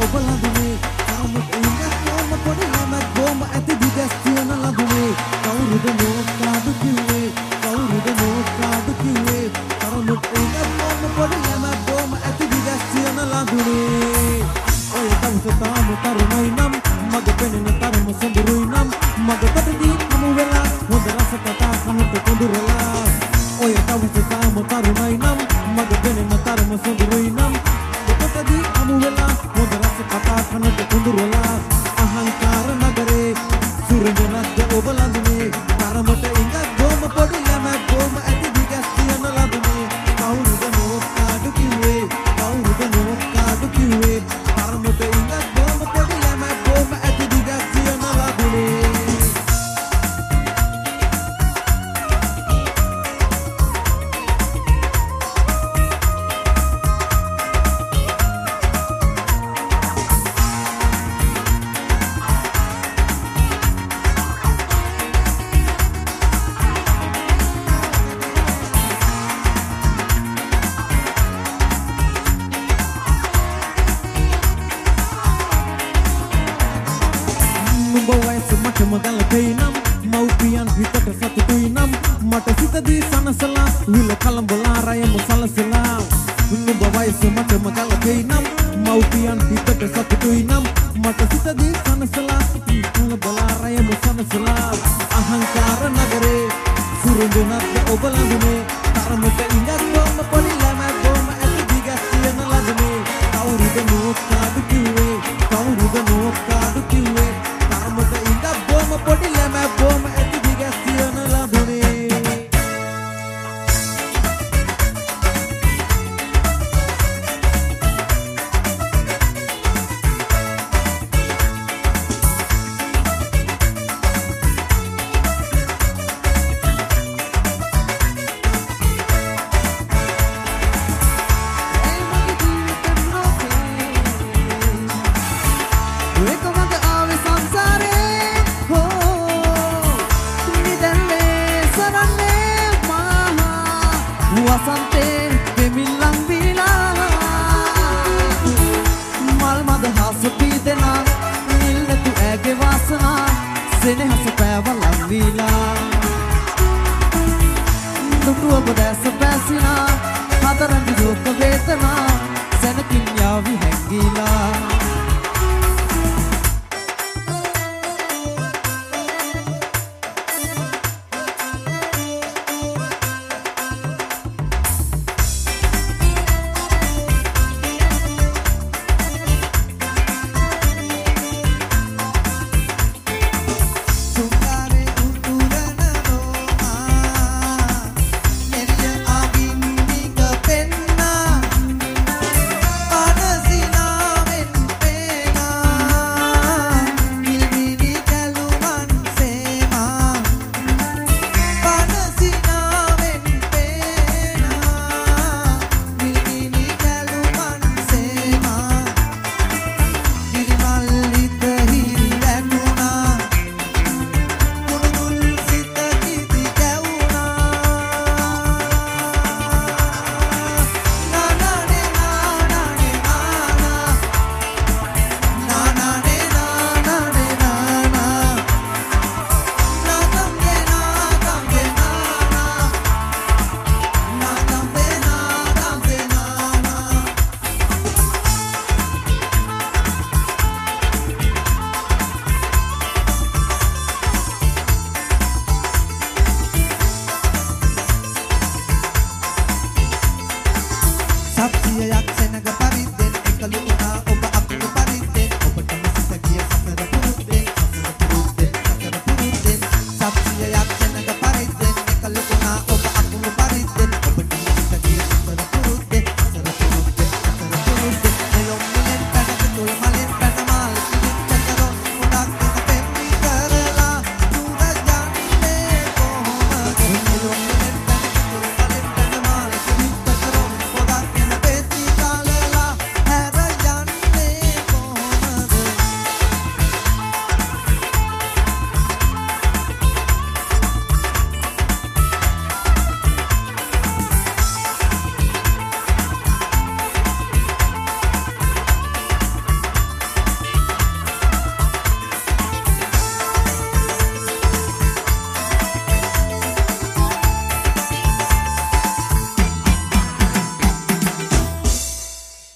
ඔබ ලඳුනේ තරමට ඉඟක් කොම පොඩි ළමක් බොම ඇති දිගස් තියන ලඳුනේ කවුරුද නෝක් කාඩු කිව්වේ කවුරුද නෝක් කාඩු කිව්වේ තරමට ඉඟක් කොම පොඩි ළමක් බොම ඇති දිගස් තියන ලඳුනේ ඔය දවස තාම තරුණයි නම් මග පෙනෙන තරම සොඳුරුයි නම් මග තටදී හමු වෙලා හොඳ රස කතා කනට කොඳුරලා ඔය දවස තාම තරුණයි නම් මග පෙනෙන තරම සොඳුරුයි නම් තටදී හමු වෙලා හොඳ රස කතා කනට කොඳුරලා අහංකාර නගරේ සුරංගනක්ද ඔබ ලඳුනේ තරමට ඉඟක් බොම පොඩි ළමක් බොම ඇති දිගස් තියන ලඳුනේ කවුරුද නෝක් කාඩු කිව්වේ කවුරුද නෝක් කාඩු කිව්වේ තරමට ඉඟක් බොම පොඩි ළමක් බොම ඇති දිගස් තියන ලඳුනේ මගල තේනම් මව්පියන් හිතට සතුටුයි නම් මට සිතදී සනසලා විල කලඹලා රයම සලසලා නුඹ වයස මට මගල තේනම් මව්පියන් හිතට සතුටුයි නම් මට සිතදී සනසලා කලඹලා රයම සනසලා අහංකාර නගරේ සුරංගනක්ද ඔබ ලඳුනේ තරමට ඉඟක් බොම පොඩි ළමක් බොම ඇති දිගස් තියන ලඳුනේ කවුරුද නෝක් කාඩු කිව්වේ කවුරුද නෝක් කාඩු කිව්වේ තරමට ඉඟක් බොම පොඩි ළමක් බොම ඇති දිගස් තියන ලඳුනේ වසන්තේ දෙමිල්ලන් දීලා මල් මද හස පීදෙනා නිල් නැතු ඇගේ වාසනා සෙනෙහස පෑවලන් දීලා දුටුව ඔබ දැස